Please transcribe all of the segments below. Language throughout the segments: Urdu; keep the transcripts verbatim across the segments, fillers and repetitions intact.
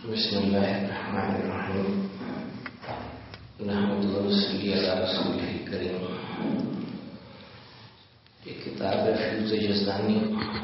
بسم اللہ الرحمن الرحیم نحمد و نصلی علی رسولہ الکریم. یہ کتاب فیض یزدانی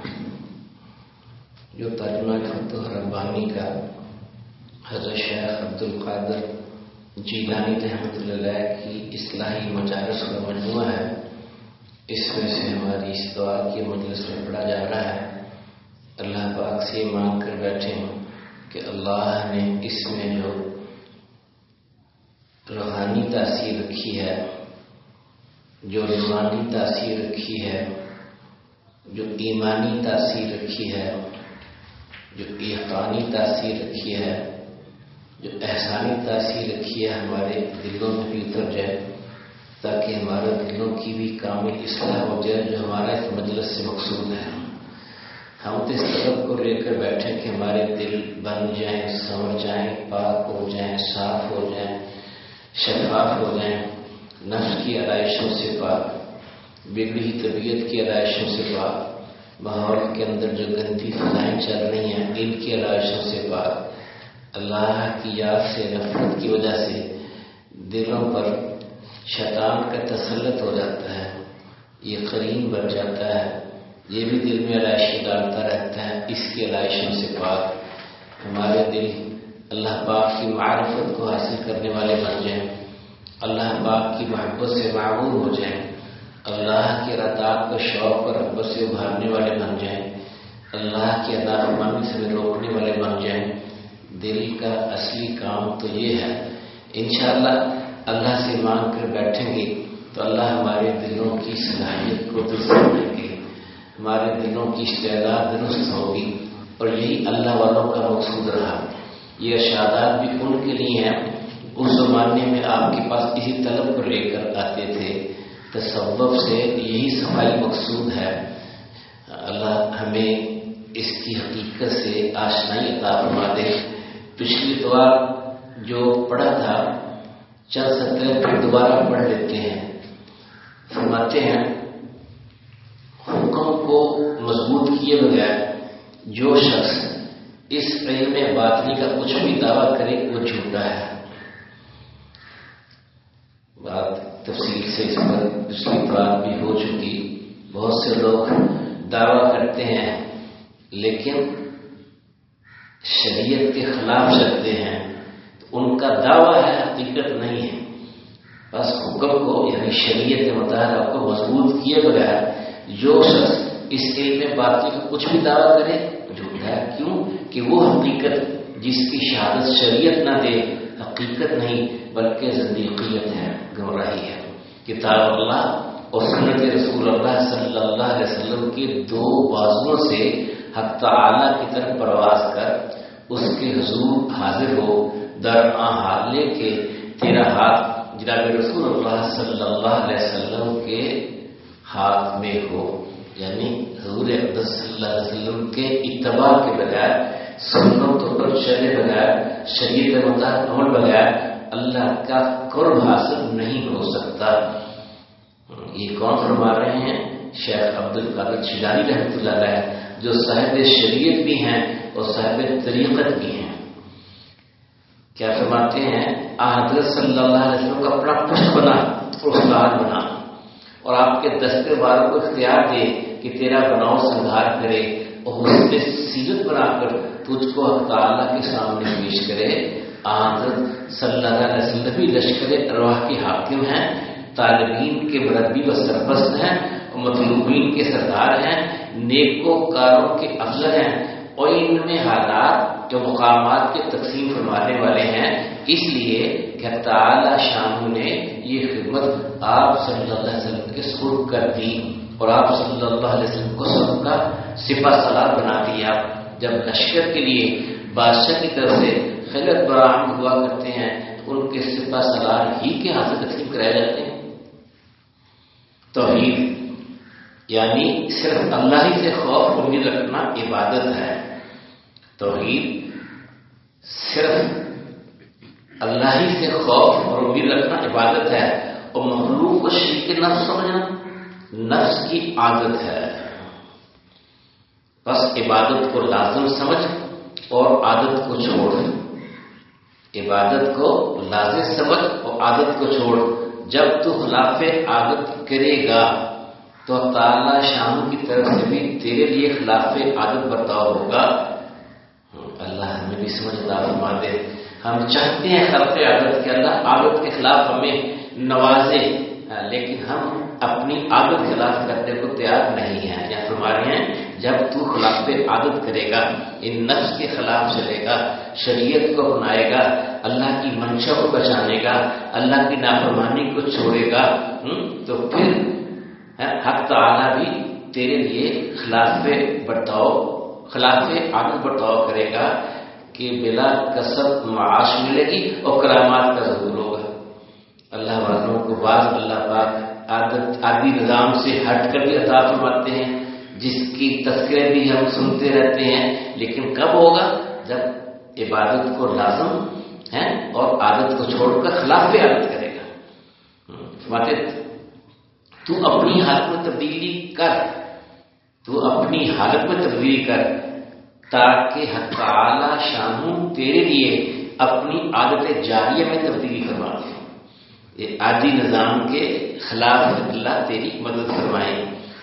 جو ترجمہ فتح ربانی کا حضرت شیخ عبدالقادر جیلانی رحمۃ اللہ علیہ کی اصلاحی مجالس کا مجموعہ ہے. اس میں سے ہماری اس دعا کی مجلس میں پڑھا جا رہا ہے. اللہ پاک سے مانگ کر بیٹھے ہیں کہ اللہ نے اس میں جو روحانی تاثیر رکھی ہے، جو روحانی تاثیر رکھی ہے، جو ایمانی تاثیر رکھی ہے، جو عرفانی تاثیر رکھی ہے، جو احسانی تاثیر رکھی ہے، ہمارے دلوں میں بھی اتر جائے تاکہ ہمارے دلوں کی بھی کامل اصلاح ہو جائے جو ہمارا اس مجلس سے مقصود ہے. ہم تو اس طلب کو لے کر بیٹھے کہ ہمارے دل بن جائیں، سنور جائیں، پاک ہو جائیں، صاف ہو جائیں، شفاف ہو جائیں، نفس کی آرائشوں سے پاک، بگڑی طبیعت کی آرائشوں سے پاک، ماحول کے اندر جو گندی فضائیں چل رہی ہیں ان کی آرائشوں سے پاک. اللہ کی یاد سے نفرت کی وجہ سے دلوں پر شیطان کا تسلط ہو جاتا ہے، یہ قرین بن جاتا ہے، یہ بھی دل میں آرائشیں ڈالتا رہتا ہے. اس کی آرائشوں سے پاک ہمارے دل اللہ پاک کی معرفت کو حاصل کرنے والے بن جائیں، اللہ پاک کی محبت سے معمور ہو جائیں، اللہ کی اطاعت کو شوق اور رغبت سے ابھارنے والے بن جائیں، اللہ کی نافرمانی سے روکنے والے بن جائیں. دل کا اصلی کام تو یہ ہے. انشاءاللہ اللہ سے مانگ کر بیٹھیں گے تو اللہ ہمارے دلوں کی صلاحیت کو درست کریں گے، ہمارے دلوں کی استعداد درست ہوگی. اور یہی اللہ والوں کا مقصود رہا. یہ ارشادات بھی ان کے لیے ہیں اس زمانے میں آپ کے پاس اسی طلب کو لے کر آتے تھے. تصوف سے یہی صفائی مقصود ہے. اللہ ہمیں اس کی حقیقت سے آشنائی عطا فرما دے. پچھلی دعا جو پڑھا تھا چند سطریں پھر دوبارہ پڑھ لیتے ہیں. فرماتے ہیں حکم کو مضبوط کیے بغیر جو شخص اس علم باطنی کا کچھ بھی دعویٰ کرے وہ جھوٹا ہے. بات تفصیل سے اس پر پچھلی بات بھی ہو چکی. بہت سے لوگ دعویٰ کرتے ہیں لیکن شریعت کے خلاف چلتے ہیں تو ان کا دعویٰ ہے، حقیقت نہیں ہے. بس حکم کو یعنی شریعت مطالعہ کو مضبوط کیے بغیر جو شخص اس علم باطنی کا کچھ بھی دعویٰ کرے جھوٹا ہے. کیوں کہ وہ حقیقت جس کی شہادت شریعت نہ دے حقیقت نہیں بلکہ زندیقیت ہے، گمراہی ہے. کتاب اللہ اور سنت رسول اللہ صلی اللہ علیہ وسلم کے دو بازوؤں سے حق تعالی کی طرف پرواز کر اس کے حضور حاضر ہو، در آں حال لے کے تیرا ہاتھ جناب رسول اللہ صلی اللہ علیہ وسلم کے ہاتھ میں ہو. یعنی حضور اقدس صلی اللہ علیہ وسلم کے اتباع کے بغیر، سنتوں پر چلے بغیر، شریعت مطابق عمل بغیر اللہ کا قرب حاصل نہیں ہو سکتا. یہ کون فرما رہے ہیں؟ شیخ عبدالقادر جیلانی رحمۃ اللہ علیہ جو صاحب شریعت بھی ہیں اور صاحب طریقت بھی ہیں. کیا فرماتے ہیں؟ حضرت صلی اللہ علیہ وسلم کا اپنا پشت بنا اور استاد بنا اور آپ کے دستے والوں کو اختیار دے کہ تیرا بناؤ سنگھار کرے اور اس پہ سیرت بنا کر تجھ کو حق تعالیٰ کے سامنے پیش کرے. حضرت صلی اللہ علیہ وسلم بھی لشکر ارواح کے حاکم ہیں، طالبین کے مربی و سرپرست ہیں اور مطلوبین کے سردار ہیں، نیکوکاروں کے افضل ہیں اور ان میں حالات جو مقامات کے تقسیم فرمانے والے ہیں. اس لیے کہ تعالی شان نے یہ خدمت آپ صلی اللہ علیہ وسلم کے سپرد کر دی اور آپ صلی اللہ علیہ وسلم کو سب کا سپہ سالار بنا دیا. جب لشکر کے لیے بادشاہ کی طرف سے خیرت برآمد ہوا کرتے ہیں تو ان کے سپہ سالار ہی کے ہاتھ سے تقسیم کرائے جاتے ہیں. توحید یعنی صرف اللہ ہی سے خوف امید رکھنا عبادت ہے. توحید صرف اللہ ہی سے خوف اور امید رکھنا عبادت ہے اور مخلوق کو شریک نفس سمجھنا نفس کی عادت ہے. بس عبادت کو لازم سمجھ اور عادت کو چھوڑ. عبادت کو لازم سمجھ اور عادت کو چھوڑ. جب تو خلاف عادت کرے گا تو تعالی شان کی طرف سے بھی تیرے لیے خلاف عادت برتاؤ ہوگا. اللہ ہمیں بھی سمجھ عطا فرما دے. ہم چاہتے ہیں خلاف عادت کے اللہ عادت کے خلاف ہمیں نوازے، لیکن ہم اپنی عادت خلاف کرنے کو تیار نہیں ہیں. یا فرما رہے ہیں جب تو خلاف عادت کرے گا، ان نفس کے خلاف چلے گا، شریعت کو اپنائے گا، اللہ کی منشا کو بچانے گا، اللہ کی نافرمانی کو چھوڑے گا، تو پھر حق تعالی بھی تیرے لیے خلاف برتاؤ خلاف عادت برتاؤ کرے گا کہ بلا کسب معاش ملے گی اور کرامات کا ظہور ہوگا. اللہ والوں کو بعض اللہ پاک عادت عادی نظام سے ہٹ کر بھی عطا فرماتے ہیں، جس کی تذکرے بھی ہم سنتے رہتے ہیں، لیکن کب ہوگا؟ جب عبادت کو لازم ہے اور عادت کو چھوڑ کر خلاف عادت کرے گا. فرماتے تو اپنی حالت میں تبدیلی کر تو اپنی حالت میں تبدیلی کر تاکہ حق تعالی شانہ تیرے لیے اپنی عادت جاریہ میں تبدیلی فرما دے. یہ عادی نظام کے خلاف اللہ تیری مدد فرمائے.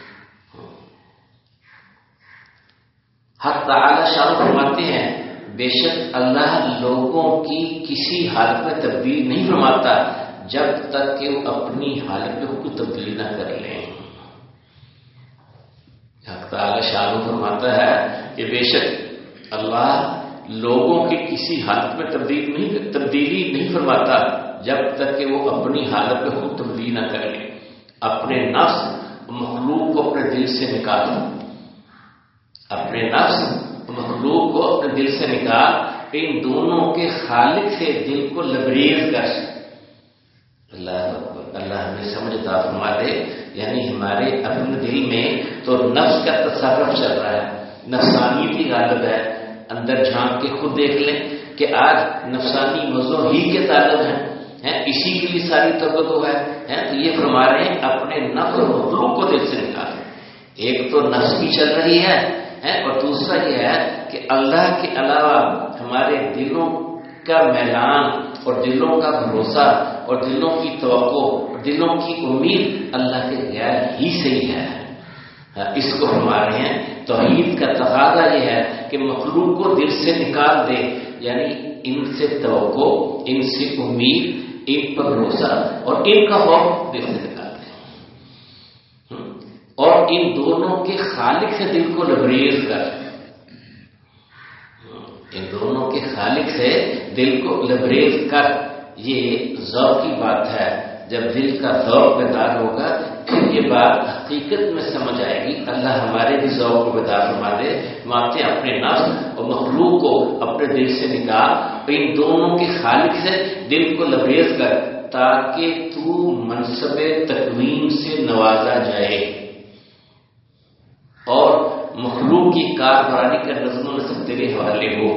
حق تعالی شان فرماتے ہیں بے شک اللہ لوگوں کی کسی حالت میں تبدیل نہیں فرماتا جب تک کہ وہ اپنی حالت میں خود تبدیلی نہ کر لیں. حق تعالی شان فرماتا ہے کہ بے شک اللہ لوگوں کی کسی حالت میں تبدیل نہیں تبدیلی نہیں فرماتا جب تک کہ وہ اپنی حالت میں خود تبدیلی نہ کر لیں. اپنے نفس مخلوق کو اپنے دل سے نکال اپنے نفس مخلوق کو اپنے دل سے نکال ان دونوں کے خالق سے دل کو لبریز کر. اللہ اللہ ہمیں سمجھ عطا فرما دے. یعنی ہمارے اپنے دل میں تو نفس کا تصرف چل رہا ہے، نفسانیت کی غالب ہے. اندر جھانک کے خود دیکھ لیں کہ آج نفسانی مزوں ہی کے طالب ہیں، اسی کے لیے ساری طاقت ہے. تو یہ فرما رہے ہیں اپنے نفس اور مخلوق کو دل سے نکالیں. ایک تو نفس کی چل رہی ہے اور دوسرا یہ ہے کہ اللہ کے علاوہ ہمارے دلوں کا میلان اور دلوں کا بھروسہ اور دلوں کی توقع اور دلوں کی امید اللہ کے غیر ہی سے ہی ہے. اس کو فرما رہے ہیں توحید کا تقاضا یہ ہے کہ مخلوق کو دل سے نکال دے، یعنی ان سے توقع، ان سے امید، ان پر بھروسہ اور ان کا خوف دل سے نکال دے، اور ان دونوں کے خالق سے دل کو لبریز کر ان دونوں کے خالق سے دل کو لبریز کر. یہ ذوق کی بات ہے. جب دل کا ذوق بیدار ہوگا پھر یہ بات حقیقت میں سمجھ آئے گی. اللہ ہمارے بھی ذوق کو بیدار فرما دے. مانتے اپنے نفس اور مخلوق کو اپنے دل سے نکال، ان دونوں کے خالق سے دل کو لبریز کر تاکہ تو منصب تکوین سے نوازا جائے اور مخلوق کی کاربرانی کا نظم و نسق تیرے حوالے ہو.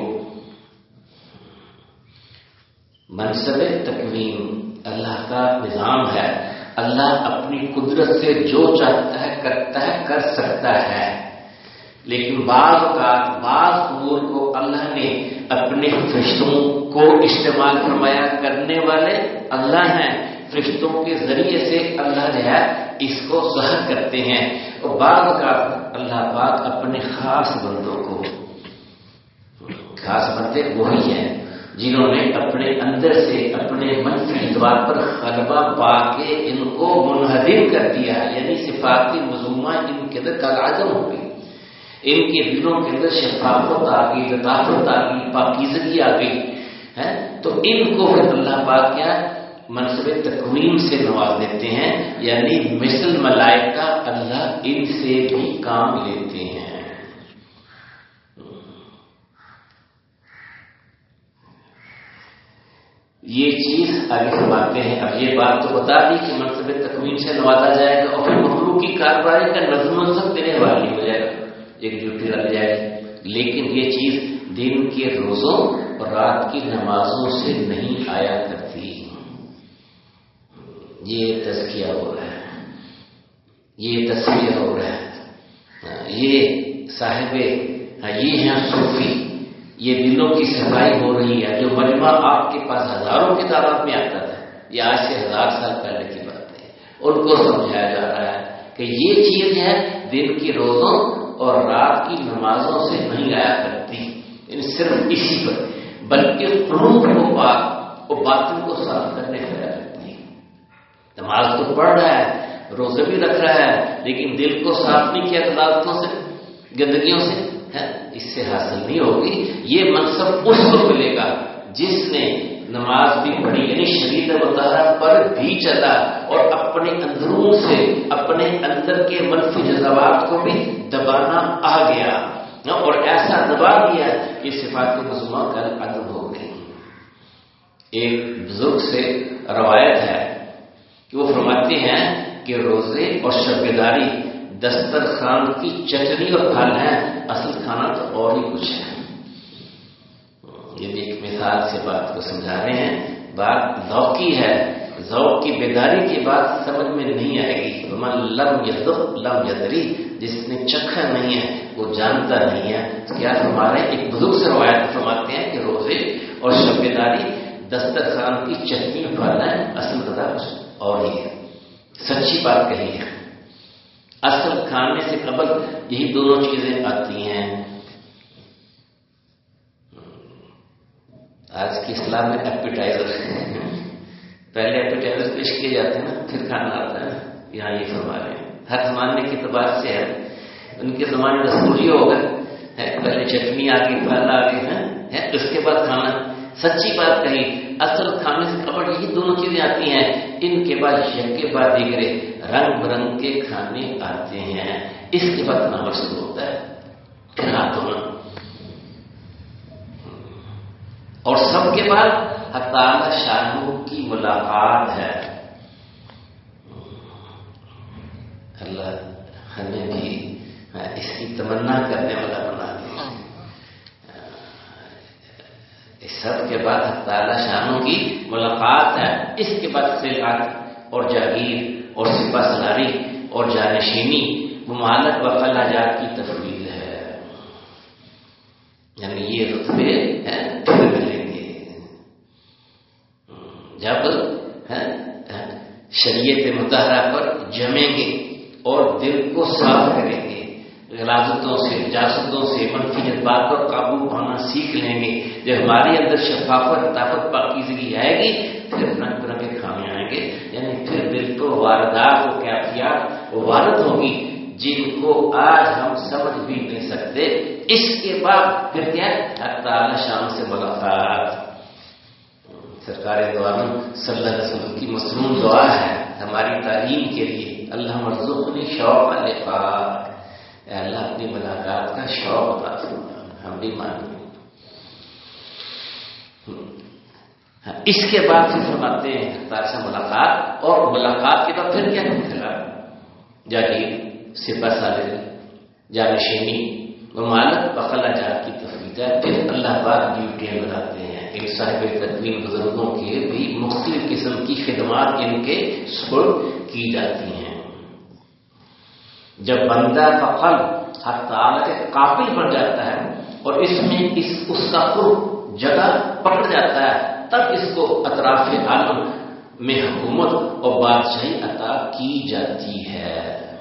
منصب تکوین اللہ کا نظام ہے. اللہ اپنی قدرت سے جو چاہتا ہے کرتا ہے، کر سکتا ہے، لیکن بعض اوقات بعض امور کو اللہ نے اپنے فرشتوں کو استعمال فرمایا. کرنے والے اللہ ہیں، فرشتوں کے ذریعے سے اللہ جو ہے اس کو ظاہر کرتے ہیں. اور بعض اوقات اللہ پاک اپنے خاص بندوں کو، خاص بندے وہی ہیں جنہوں نے اپنے اندر سے اپنے منفی اعتبار پر غلبہ پا کے ان کو منہدم کر دیا، یعنی صفات مذمومہ ان کے اندر کالعدم ہو گئی، ان کے دلوں کے اندر شفافت آ گئی، لطافت آ گئی، پاکیزگی آ گئی ہے. تو ان کو پھر اللہ پاک کیا منصب تکوین سے نواز دیتے ہیں، یعنی مثل ملائکہ اللہ ان سے بھی کام لیتے ہیں. یہ چیز آگے فرماتے ہیں. اب یہ بات تو بتا دی کہ منصب تکوین سے نوازا جائے گا اور پھر مخلوق کی کارباری کا نظم و نسق تیرے حوالے ہو جائے گا، ایک ڈیوٹی لگ جائے گی. لیکن یہ چیز دن کے روزوں اور رات کی نمازوں سے نہیں آیا کرتی. یہ تزکیہ ہو رہا ہے، یہ تصویر ہو رہا ہے. یہ صاحب یہ ہیں صوفی، یہ دلوں کی صفائی ہو رہی ہے. جو مجمع آپ کے پاس ہزاروں کی تعداد میں آتا تھا، یہ آج سے ہزار سال پہلے کی بات ہے. ان کو سمجھایا جا رہا ہے کہ یہ چیز ہے دن کی روزوں اور رات کی نمازوں سے نہیں آیا کرتی، یعنی صرف اسی پر، بلکہ قلوب کو پاک اور باطن کو صاف کرنے سے آیا کرتی ہے. نماز تو پڑھ رہا ہے، روزے بھی رکھ رہا ہے، لیکن دل کو صاف نہیں کیا عدالتوں سے، گندگیوں سے، ہے اس سے حاصل نہیں ہوگی. یہ منصب اس کو ملے گا جس نے نماز بھی پڑھی، یعنی شریعت مطالعہ پر بھی چلا اور اپنے اندرون سے اپنے اندر کے منفی جذبات کو بھی دبانا آ گیا، اور ایسا دبا دیا کہ صفات مذمومہ کل عدم ہو گئی. ایک بزرگ سے روایت ہے کہ وہ فرماتے ہیں کہ روزے اور شب بیداری دسترخوان کی چٹنی اور پھل ہے، اصل کھانا تو اور ہی کچھ ہے. یہ بھی ایک مثال سے بات کو سمجھا رہے ہیں. بات ذوقی ہے، ذوق کی بیداری کی بات سمجھ میں نہیں آئے گی. من لم یذق لم یدری، جس نے چکھا نہیں ہے وہ جانتا نہیں ہے. کیا ہمارے ایک بزرگ سے روایت فرماتے ہیں کہ روزے اور شب بیداری دسترخوان کی چٹنی اور پھل ہے، اصل غذا کچھ اور ہی ہے. سچی بات کہی ہے. اصل کھانے سے قبل یہی دونوں چیزیں آتی ہیں. آج کی اسلام میں ایپیٹائزر، پہلے ایپیٹائزر پیش کیے جاتے ہیں نا، پھر کھانا آتا ہے. یہاں یہ فرما رہے ہیں ہر زمانے کے اعتبار سے ہے. ان کے زمانے میں رسول یہ ہوگا پہلے چٹنی آ گئی، پھل آ گئی ہے، اس کے بعد کھانا. سچی بات کہی، اصل کھانے سے قبل یہی دونوں چیزیں آتی ہیں. ان کے بعد یک کے بعد دیگرے رنگ برنگ کے کھانے آتے ہیں. اس کے بعد نمبر شروع ہوتا ہے، پھر ہاتھ دھونا، اور سب کے بعد تعالی شانوں کی ملاقات ہے. اللہ ہمیں بھی اس کی تمنا کرنے والا بنا دے. اس سب کے بعد تعالی شانوں کی ملاقات ہے. اس کے بعد خلعت اور جاگیر اور سپہ سالاری اور جانشینی ممالک و خلاجات کی تفویض ہے. یعنی یہ رتبے پھر ملیں گے جب شریعت مطہرہ پر جمیں گے اور دل کو صاف کریں گے، غلاظتوں سے، جاسدوں سے، منفی جذبات پر قابو پانا سیکھ لیں گے. جب ہمارے اندر شفافت، طاقت، پاکیزگی آئے گی، پھر رنگ برنگ کے کھانے آئیں گے. یعنی پھر دل کو واردات و کیفیات وارد ہوگی جن کو آج ہم سمجھ بھی نہیں سکتے. اس کے بعد پھر کیا تعالی شان سے ملاقات. سرکار دو عالم صلی اللہ علیہ وسلم کی مصنون دعا ہے ہماری تعلیم کے لیے، اللہ مرزقنی شوق لقاء، اے اللہ اپنی ملاقات کا شوق عطا فرما. ہم بھی مانتے ہیں. اس کے بعد پھر فرماتے ہیں تعالی سے ملاقات، اور ملاقات کے بعد پھر کیا کھلا جاگیر، سپہ سالاری، جانشینی، ممالک و خلاجات کی تفویض ہے. پھر اللہ پاک ڈیوٹیاں بناتے ہیں. ان صاحب تدوین بزرگوں کے بھی مختلف قسم کی خدمات ان کے سپرد کی جاتی ہیں. جب بندہ کا قلب حق تعالی کے قابل بن جاتا ہے اور اس میں اس اس کا قرب جگہ پکڑ جاتا ہے، تب اس کو اطراف عالم میں حکومت اور بادشاہی عطا کی جاتی ہے.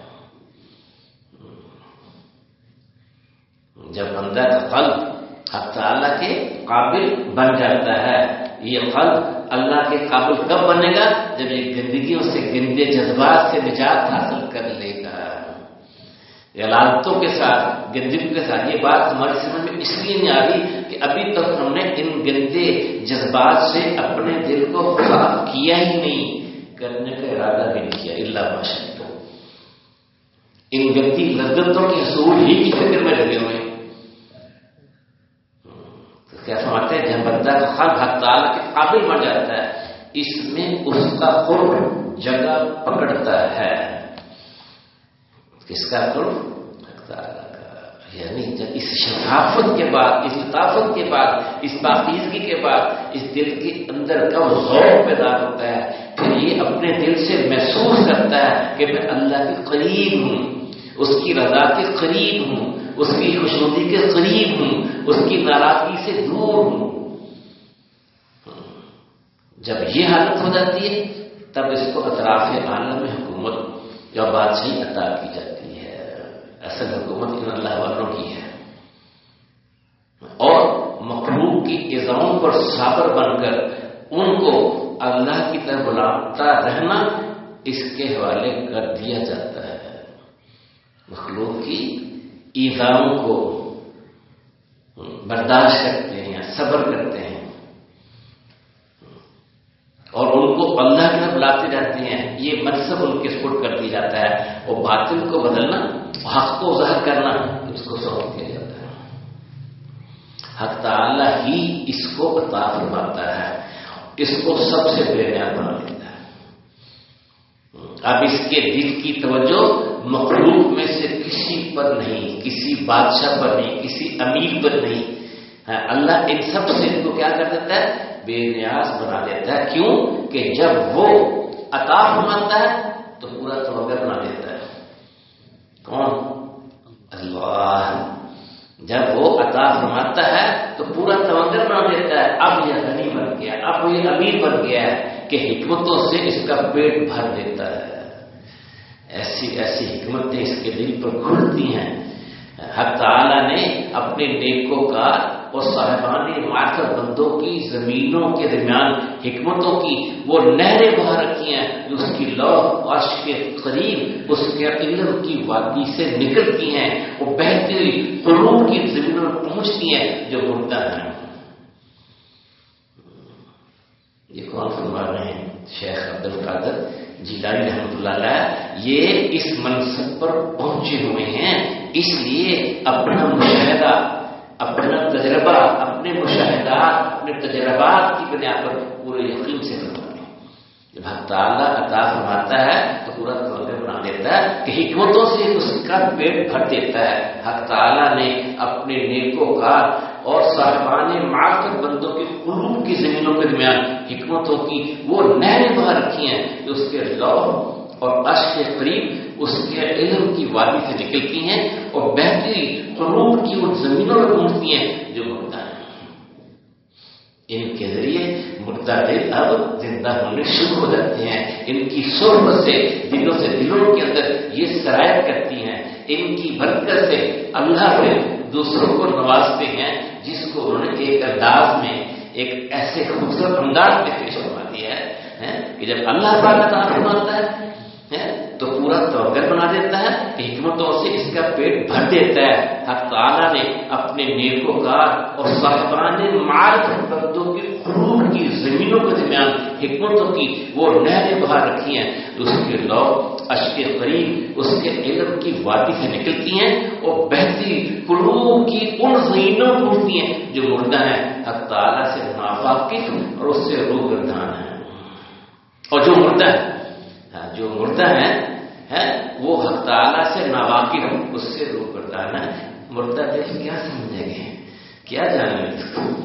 جب بندہ کا قلب حق تعالی کے قابل بن جاتا ہے. یہ قلب اللہ کے قابل کب بنے گا؟ جب یہ گندگیوں سے، گندے جذبات سے نجات حاصل کر لے گا. غلاظتوں کے ساتھ، گندگیوں کے ساتھ. یہ بات ہماری سمجھ میں اس لیے نہیں آ رہی کہ ابھی تک ہم نے ان گندے جذبات سے اپنے دل کو صاف کیا ہی نہیں، کرنے کا ارادہ بھی نہیں کیا. اللہ ماشاءاللہ ان گندی لذتوں کے حصول ہی کی فکر میں لگے ہوئے. کیا فرماتے ہیں جب بندہ کا قلب حق تعالی کے قابل بن جاتا ہے، اس میں اس کا قرب جگہ پکڑتا ہے. کس کا قرب؟ حق تعالی کا. یعنی جب اس شفافت کے بعد، اس لطافت کے بعد، اس پاکیزگی کے بعد اس دل کے اندر کا ذوق پیدا ہوتا ہے، پھر یہ اپنے دل سے محسوس کرتا ہے کہ میں اللہ کے قریب ہوں. اس کی رضا کے قریب ہوں، اس کی خوشنودی کے قریب ہوں، اس کی ناراضگی سے دور ہوں. جب یہ حالت ہو جاتی ہے تب اس کو اطراف عالم میں حکومت یا بادشاہی عطا کی جاتی ہے. اصل حکومت ان اللہ والوں کی ہے. اور مخلوق کی اذاؤں پر صابر بن کر ان کو اللہ کی طرف بلاتا رہنا اس کے حوالے کر دیا جاتا ہے. مخلوق کی ایذاؤں کو برداشت کرتے ہیں، صبر کرتے ہیں اور ان کو اللہ کی طرف بلاتے جاتے ہیں. یہ منصب ان کے سپرد کر دیا جاتا ہے اور باطل کو بدلنا، حق کو ظاہر کرنا اس کو سونپ دیا جاتا ہے. حق تعالی ہی اس کو عطا فرماتا ہے، اس کو سب سے بے نیاز بنا دیتا ہے. اب اس کے دل کی توجہ مخلوق میں سے کسی پر نہیں، کسی بادشاہ پر نہیں، کسی امیر پر نہیں. اللہ ان سب سے ان کو کیا کر دیتا ہے؟ بے نیاز بنا دیتا ہے. کیوں کہ جب وہ عطا فرماتا ہے تو پورا توغر بنا دیتا ہے. کون؟ اللہ. جب وہ عطا فرماتا ہے تو پورا توغر بنا دیتا ہے. اب یہ غنی بن گیا، اب یہ امیر بن گیا ہے کہ حکمتوں سے اس کا پیٹ بھر دیتا ہے. ایسی ایسی حکمتیں اس کے دل پر کھلتی ہیں. حق تعالی نے اپنے نیکوکار اور صاحبان معرفت بندوں کی زمینوں کے درمیان حکمتوں کی وہ نہریں بہا رکھی ہیں جو اس کی لوح عرش کے قریب اس کے علم کی وادی سے نکلتی ہیں اور بہتی ہوئی قلوب کی زمینوں میں پہنچتی ہیں جو مردہ ہیں. یہ کون فرما رہے ہیں؟ شیخ عبد القادر جیلانی رحمۃ اللہ علیہ. یہ اس منصب پر پہنچے ہوئے ہیں، اس لیے اپنا مشاہدہ، اپنا تجربہ، اپنے مشاہدات، اپنے تجربات کی بنیاد پر پورے یقین سے فرماتے ہیں. جب حق تعالیٰ عطا فرماتا ہے تو پورا توغر بنا دیتا ہے کہ حکمتوں سے اس کا پیٹ بھر دیتا ہے. حق تعالیٰ نے اپنے نیکوکار اور صاحبان معرفت بندوں کے قلوب کی زمینوں کے درمیان حکمتوں کی وہ نہریں بہا رکھی ہیں جو اس کے لوح اور عرش کے قریب اس کے علم کی وادی سے نکلتی ہیں اور بہتی قلوب کی ان زمینوں میں پہنچتی ہیں جو مردہ ہیں. ان کے ذریعے مردہ دل اب زندہ ہونے شروع ہو جاتے ہیں. ان کی صحبت سے دلوں سے دلوں کے اندر یہ سرایت کرتی ہیں. ان کی برکت سے اللہ پھر دوسروں کو نوازتے ہیں جس کو انہوں نے ایک انداز میں، ایک ایسے خوبصورت انداز میں پیش کروا دیا ہے کہ جب اللہ پاک عطا فرماتا ہے تو پورا توغر بنا دیتا ہے کہ حکمتوں سے اس کا پیٹ بھر دیتا ہے. حق تعالیٰ نے اپنے نیکوکار اور صاحبان معرفت بندوں کے قلوب کی زمینوں کے درمیان حکمتوں کی وہ نہریں بہا رکھی ہیں جو اس کے لوح عرش کے قریب اس کے علم کی وادی سے نکلتی ہیں اور بہتی قلوب کی ان زمینوں پہنچتی ہیں جو مردہ ہیں، حق تعالیٰ سے ناواقف اور اس سے روگردان ہیں. اور جو مردہ ہے جو مردہ ہیں ہے وہ حق تعالیٰ سے ناواقف، اس سے روگردان ہے. مردہ دل کیا سمجھیں گے، کیا جانیں گے؟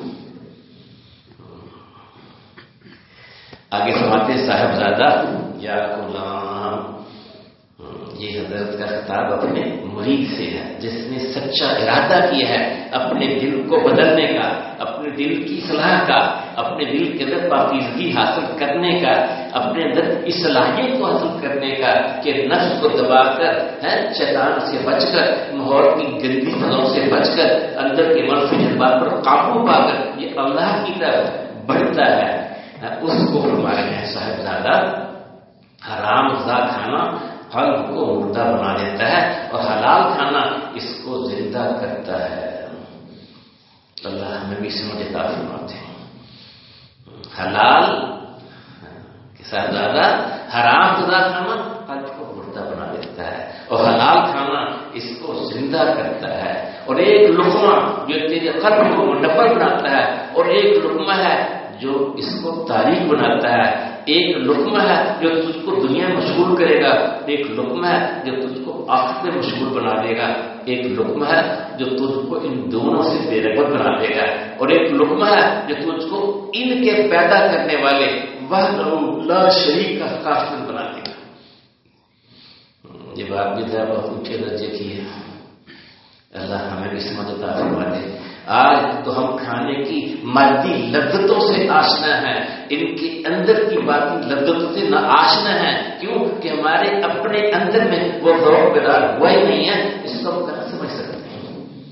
آگے فرماتے صاحبزادہ یا غلام. یہ حضرت کا خطاب اپنے مرید سے ہے جس نے سچا ارادہ کیا ہے اپنے دل کو بدلنے کا، اپنے دل کی اصلاح کا، اپنے دل کے اندر پاکیزگی حاصل کرنے کا، اپنے اندر اصلاحیت کو حاصل کرنے کا کہ نفس کو دبا کر، شیطان سے بچ کر، ماحول کی گندی فضاؤں سے بچ کر، اندر کے منفی جذبات پر قابو پا کر یہ اللہ کی طرف بڑھتا ہے. اس کو ہمارے ہیں صاحبزادہ حرام غذا کھانا قلب کو مردہ بنا دیتا ہے اور حلال کھانا اس کو زندہ کرتا ہے. اللہ ہمیں بھی سمجھ عطا فرماتے ہیں. حلال کے ساتھ زیادہ حرام غذا کھانا قلب کو مردہ بنا دیتا ہے اور حلال کھانا اس کو زندہ کرتا ہے. اور ایک لقمہ جو تیرے قلب کو منور بناتا ہے اور ایک لقمہ ہے جو اس کو تاریخ بناتا ہے. ایک لقمہ ہے جو تجھ کو دنیا میں مشغول کرے گا، ایک لقمہ ہے جو تجھ کو آخرت میں مشغول بنا دے گا. ایک لقمہ ہے جو تجھ کو ان دونوں سے بے رغبت بنا دے گا اور ایک لقمہ ہے جو تجھ کو ان کے پیدا کرنے والے وحدہ لا شریک کا خاص بنا دے گا. یہ بات بھی ذرا بہت اونچے درجے کی ہے. اللہ ہمیں بھی سمجھ عطا فرما دے. آج تو ہم کھانے کی مادی لذتوں سے آشنا ہیں، ان کے اندر کی باقی لذتوں سے نہ آشنا ہیں. کیوں کہ ہمارے اپنے اندر میں وہ ذوق بیدار ہوا ہی نہیں ہے. اس کو ہم کہاں سمجھ سکتے ہیں؟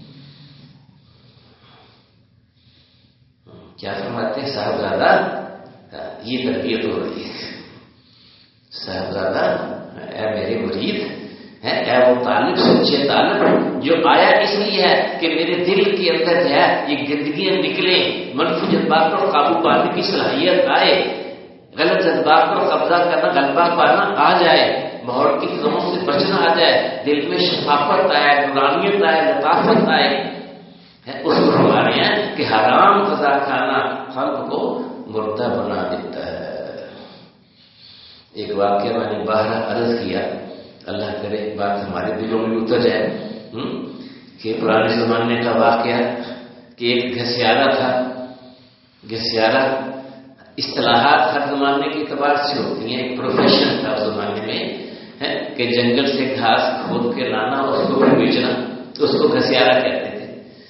کیا فرماتے ہیں صاحبزادہ؟ یہ تربیت ہو رہی ہے. صاحبزادہ اے میرے مرید ہے، اے وہ طالب سچے طالب جو آیا اس لیے ہے کہ میرے دل کے اندر جو ہے یہ گندگیاں نکلیں، منفی جذبات پر قابو پانے کی صلاحیت آئے، غلط جذبات پر قبضہ کرنا غلبہ پانا آ جائے، ماحول کی فضاؤں سے بچنا آ جائے، دل میں شفافت آئے، نورانیت آئے، لطافت آئے. اس کو ہمارے ہیں کہ حرام غذا کھانا قلب کو مردہ بنا دیتا ہے. ایک واقعہ میں نے باہر عرض کیا، اللہ کرے بات ہمارے دلوں میں اتر جائے، کہ پرانے زمانے کا واقعہ کہ ایک گھسیارا تھا. گھسیارا اصطلاحات ہر زمانے کے اعتبار سے ہوتی ہیں. ایک پروفیشن تھا اس زمانے میں کہ جنگل سے گھاس کھود کے لانا اور اس کو بیچنا، تو اس کو گھسیارا کہتے تھے.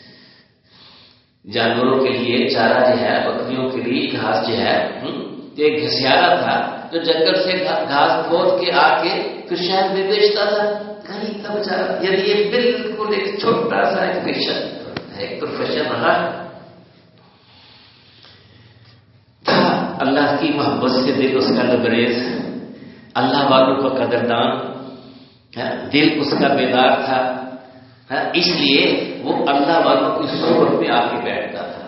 جانوروں کے لیے چارہ جو ہے، بکریوں کے لیے گھاس جو ہے، ایک گھسیارا تھا جو جنگل سے گھاس کھود کے آ کے پھر شہر میں بیچتا تھا. کہیں تھا بچارا، یعنی یہ بالکل ایک چھوٹا سا ایک پیشہ ایک پروفیشن رہا تھا. اللہ کی محبت سے دل اس کا لبریز، اللہ والوں کا قدردان، دل اس کا بیدار تھا. اس لیے وہ اللہ والوں کی صحبت میں آ کے بیٹھتا تھا.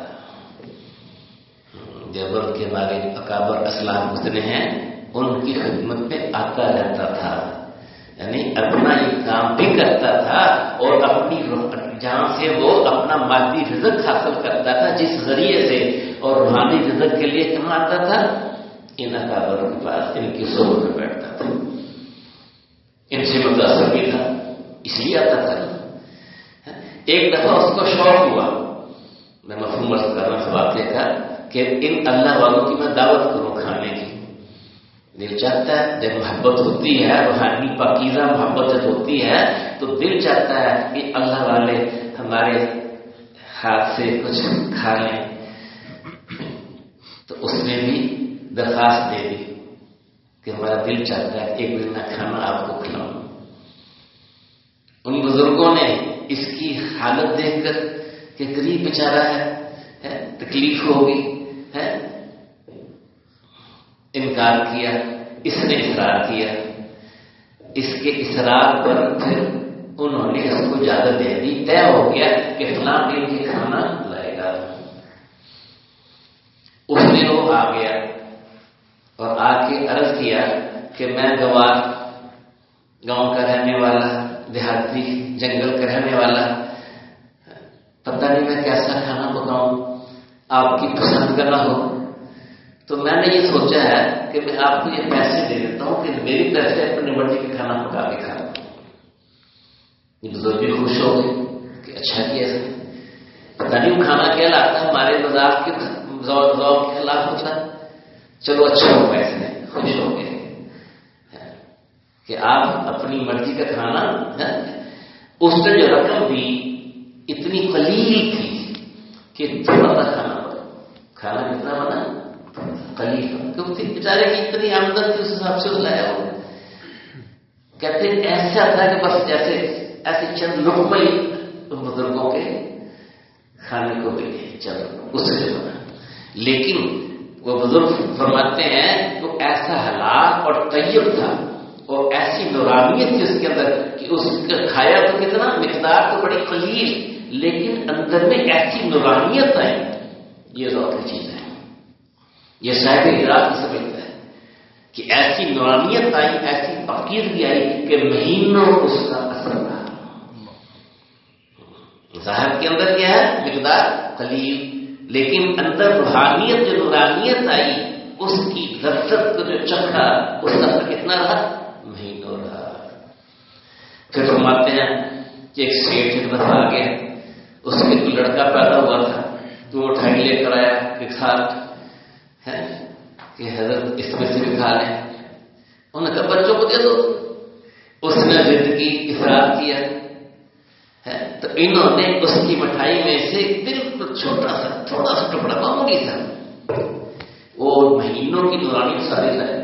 دیوبند کے ہمارے اکابر اسلام گزرے ہیں، ان کی خدمت میں آتا رہتا تھا. یعنی اپنا یہ کام بھی کرتا تھا اور اپنی جہاں سے وہ اپنا مادی رزق حاصل کرتا تھا، جس ذریعے سے، اور روحانی رزق کے لیے کہاں آتا تھا؟ ان اکابروں کے پاس، ان کی صحبت میں بیٹھتا تھا. ان سے متاثر بھی تھا، اس لیے آتا تھا. ایک دفعہ اس کو شوق ہوا، میں مفہوم عرض کر رہا ہوں واقعے کا، کہ ان اللہ والوں کی میں دعوت کروں کھانے کی. دل چاہتا ہے، جب محبت ہوتی ہے، روحانی پاکیزہ محبت جب ہوتی ہے تو دل چاہتا ہے کہ اللہ والے ہمارے ہاتھ سے کچھ کھا لیں. تو اس نے بھی درخواست دے دی کہ ہمارا دل چاہتا ہے ایک دن میں کھانا آپ کو کھلاؤں. ان بزرگوں نے اس کی حالت دیکھ کر کہ غریب بیچارہ ہے، تکلیف ہوگی، ہے، انکار کیا. اس نے اصرار کیا. اس کے اصرار پر پھر انہوں نے اس کو اجازت دے دی. طے ہو گیا کہ فلاں دن کے کھانا لائے گا. اس دن وہ آ گیا اور آ کے عرض کیا کہ میں گوار، گاؤں کا رہنے والا، دیہاتی، جنگل کا رہنے والا، پتہ نہیں میں کیسا کھانا پکاؤں، آپ کی پسند کا نہ ہو. تو میں نے یہ سوچا ہے کہ میں آپ کو یہ پیسے دے دیتا ہوں کہ میری طرف سے اپنی مرضی کا کھانا پکا کے کھا لوں. یہ بزرگ بھی خوش ہو گئے کہ اچھا کیا اس نے. پتہ نہیں وہ کھانا کیا لاتا ہے، ہمارے مذاق کے ذوق کے خلاف ہوتا ہے. چلو اچھا ہو گیا، اس نے خوش ہو گئے کہ آپ اپنی مرضی کا کھانا. اس نے جو رقم دی اتنی قلیل تھی کہ تھوڑا سا کھانا پڑا. کھانا کتنا بنا؟ قلیل. کیونکہ بیچارے کی اتنی آمدن تھی اس حساب سے لایا ہو. کہتے ایسا تھا کہ بس جیسے ایسے چند لقمے بزرگوں کے کھانے کو ملے، چلو اس سے بنا. لیکن وہ بزرگ فرماتے ہیں تو ایسا حلال اور طیب تھا اور ایسی نورانیت تھی اس کے اندر کہ اس کا کھایا تو کتنا، مقدار تو بڑی قلیل، لیکن اندر میں ایسی نورانیت آئی. یہ ذوق کی چیز ہے، یہ صاحب ہرات کی سمجھتا ہے کہ ایسی نورانیت آئی، ایسی پاکیزگی آئی کہ مہینوں اس کا اثر رہا. ظاہر کے اندر کیا ہے؟ مقدار قلیل، لیکن اندر روحانیت جو نورانیت آئی، اس کی لذت کو جو چکھا، اس کا اثر کتنا رہا؟ مہینوں رہا. پھر فرماتے ہیں کہ ایک سیٹ ایک دفعہ آ گیا، اس کے کوئی لڑکا پیدا ہوا تھا تو وہ اٹھائی لے کر آیا کہ کھا ہے کہ حضرت اس میں سے بھی کھا لیں. انہوں نے کہا بچوں کو دے دو. اس نے ضد کی افراد کیا ہے تو انہوں نے اس کی مٹھائی میں سے بالکل چھوٹا سا تھوڑا سا ٹکڑا معمولی تھا وہ مہینوں کی نورانی سارے لائے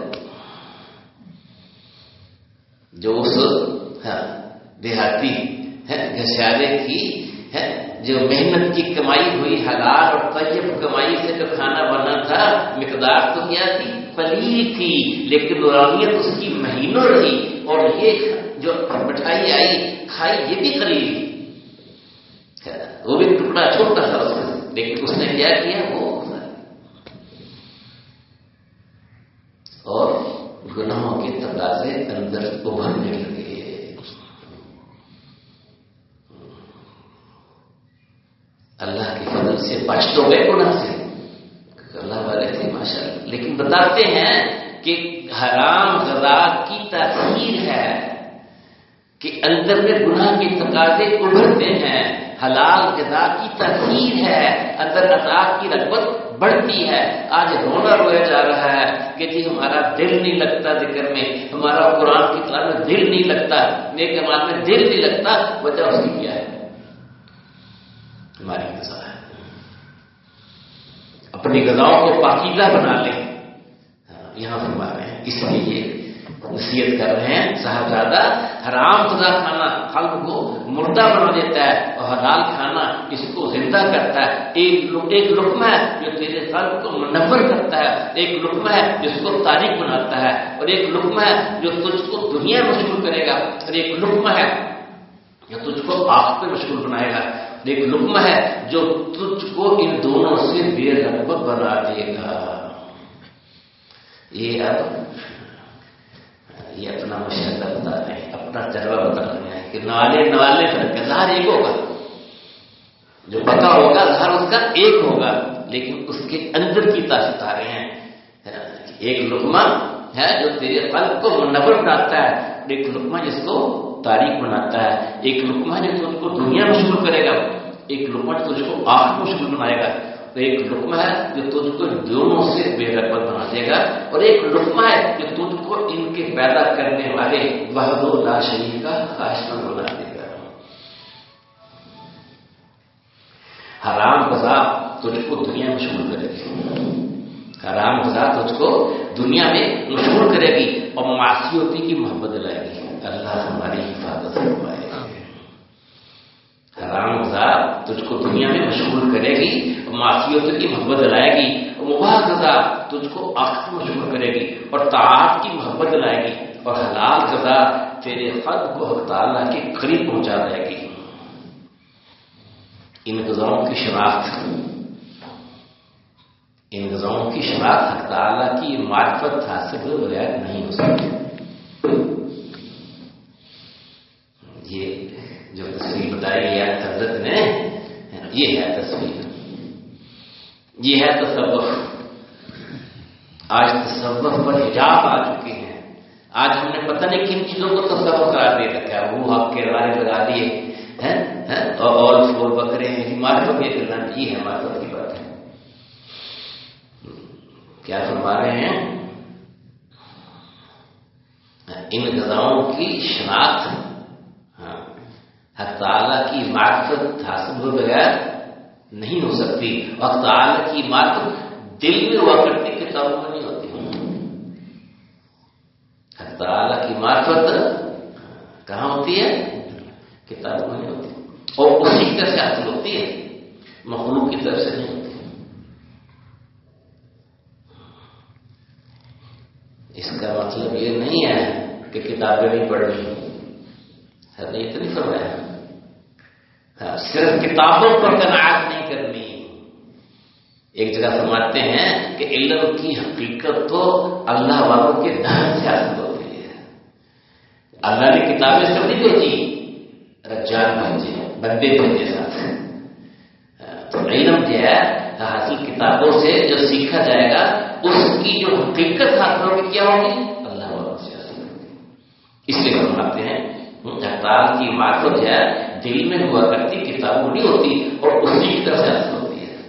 جو اس دیہاتی گھسارے کی ہے جو محنت کی کمائی ہوئی حلال اور طیب کمائی سے جو کھانا بنا تھا مقدار تو کیا تھی قلیل تھی لیکن نورانیت اس کی مہینوں رہی اور یہ جو مٹھائی آئی کھائی یہ بھی قلیل تھی وہ بھی ٹکڑا چھوٹا تھا اس میں لیکن اس نے کیا کیا وہ اور گناہوں کے تقاضے اندر ابھرنے لگے اللہ کے فضل سے بچ تو گئے گناہ سے اللہ والے تھے ماشاء اللہ لیکن بتاتے ہیں کہ حرام غذا کی تاثیر ہے کہ اندر میں گناہ کے تقاضے ابھرتے ہیں حلال غذا کی تاثیر ہے اندر اطاعت کی رغبت بڑھتی ہے آج رونا رویا جا رہا ہے کہ جی ہمارا دل نہیں لگتا ذکر میں ہمارا قرآن کی تلاوت میں دل نہیں لگتا نیک اعمال میں دل نہیں لگتا وجہ اس کی کیا ہے ہماری غذا ہے اپنی غذاؤں کو پاکیزہ بنا لیں یہاں فرما رہے ہیں اس لیے یہ نصیحت کر رہے ہیں صاحبزادہ حرام غذا کھانا قلب کو مردہ بنا دیتا ہے اور حلال کھانا اس کو زندہ کرتا ہے ایک ایک لقمہ ہے جو تیرے قلب کو منور کرتا ہے ایک لقمہ ہے جس کو تاریخ بناتا ہے اور ایک لقمہ ہے جو تجھ کو دنیا میں مشغول کرے گا اور ایک لقمہ ہے جو تجھ کو آخرت میں مشغول بنائے گا ایک لقمہ ہے جو تجھ کو ان دونوں سے بے رغبت بنا دے گا یہ اب یہ اپنا مشاہدہ بتا رہے ہیں اپنا تجربہ بتا رہے ہیں کہ نوالے نوالے کا ظاہر ایک ہوگا جو پتا ہوگا ظاہر اس کا ایک ہوگا لیکن اس کے اندر کی تاثیر ہیں ایک لقمہ ہے جو تیرے قلب کو منور بناتا ہے ایک لقمہ جس کو تاریخ بناتا ہے ایک لقمہ جو تجھ کو دنیا میں مشغول کرے گا ایک لقمہ جو تجھ کو آخرت میں مشغول بنائے گا تو ایک لقمہ ہے جو تجھ کو دونوں سے بے رغبت بنا دے گا اور ایک لقمہ ہے جو تجھ کو ان کے پیدا کرنے والے وحدہ لا شریک کا خواہشمند بنا دے گا حرام غذا تجھ کو دنیا میں مشغول کرے گی حرام غذا تجھ کو دنیا میں مشغول کرے گی اور معصیتی کی محبت دلائے گی اللہ ہماری حفاظت فرمائے حرام غذا تجھ کو دنیا میں مشغول کرے گی اور معصیت کی محبت دلائے گی اور مباح غذا تجھ کو آخرت میں مشغول کرے گی اور طاعت کی محبت دلائے گی اور حلال غذا تیرے قلب کو حق تعالیٰ کے قریب پہنچا دے گی ان غذاؤں کی شناخت ان غذاؤں کی شناخت حق تعالیٰ کی معرفت حاصل ہوئے بغیر نہیں ہو سکتی یہ جو تصویر بتائی گئی ہے حضرت نے یہ ہے تصویر یہ ہے تصوف آج تصوف پر حجاب آ چکے ہیں آج ہم نے پتہ نہیں کن چیزوں کو تصوف قرار دے رکھا ہے وہ آپ کے بارے لگا دیے ہیں اور فور بکرے ہیں معرفت یہ کرنا یہ ہے معرفت کی بات ہے کیا فرما رہے ہیں ان غذاؤں کی شناخت حق تعالیٰ کی معرفت حاصل ہوئے بغیر نہیں ہو سکتی حق تعالیٰ کی معرفت دل میں ہوا کرتی کتابوں میں نہیں ہوتی حق تعالیٰ کی معرفت کہاں ہوتی ہے کتابوں میں نہیں ہوتی اور اسی کی طرف سے حاصل ہوتی ہے مخلوق کی طرف سے نہیں ہوتی اس کا مطلب یہ نہیں ہے کہ کتابیں نہیں پڑھنی ہے نہیں تو نہیں فرمایا صرف کتابوں پر قناعت نہیں کرنی ایک جگہ فرماتے ہیں کہ علم کی حقیقت تو اللہ والوں کے دھن سے حاصل ہوتی ہے اللہ نے کتابیں سب نہیں بھیجی رجال بھیجے بندے بھیجے ساتھ تو علم جو ہے حاصل کتابوں سے جو سیکھا جائے گا اس کی جو حقیقت حاصل ہوگی کیا ہوگی اللہ والوں سے حاصل ہوگی اس لیے فرماتے ہیں اقدار کی معرفت ہے دل میں ہوا کرتی کتابوں نہیں ہوتی اور اسی کی طرف سے حاصل ہوتی ہے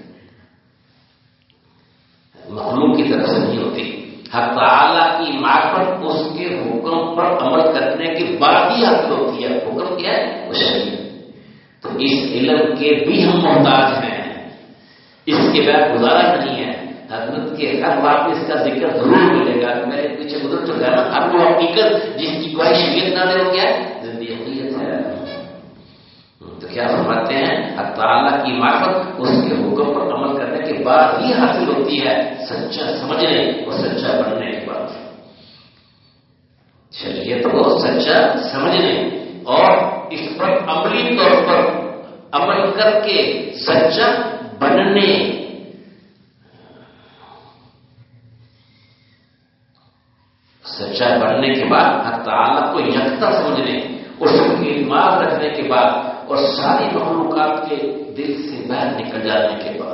مخلوق کی طرف سے نہیں ہوتی حق تعالیٰ کی معرفت اس کے حکم پر عمل کرنے کے بعد ہی حاصل ہوتی ہے. حکم کیا ہے؟ وہ شریعت. تو اس علم کے بھی ہم محتاج ہیں، اس کے بعد گزارا نہیں ہے. حضرت کے ہر بات میں اس کا ذکر ضرور ملے گا. میرے پیچھے گزر چکا ہے نا، ہر وہ حقیقت جس کی کوئی شریعت نہ دے وہ کیا ہے؟ زندگیت ہے. تو کیا فرماتے ہیں؟ اللہ تعالیٰ کی معرفت اس کے حکم پر عمل کرنے کے بعد ہی حاصل ہوتی ہے، سچا سمجھنے اور سچا بننے کے بعد. شریعت کو سچا سمجھنے اور اس پر عملی طور پر عمل کر کے سچا بننے. سچا بننے کے بعد حق تعالیٰ کو یکتا سمجھنے، اس کی علمات رکھنے کے بعد اور ساری مخلوقات کے دل سے باہر نکل جانے کے بعد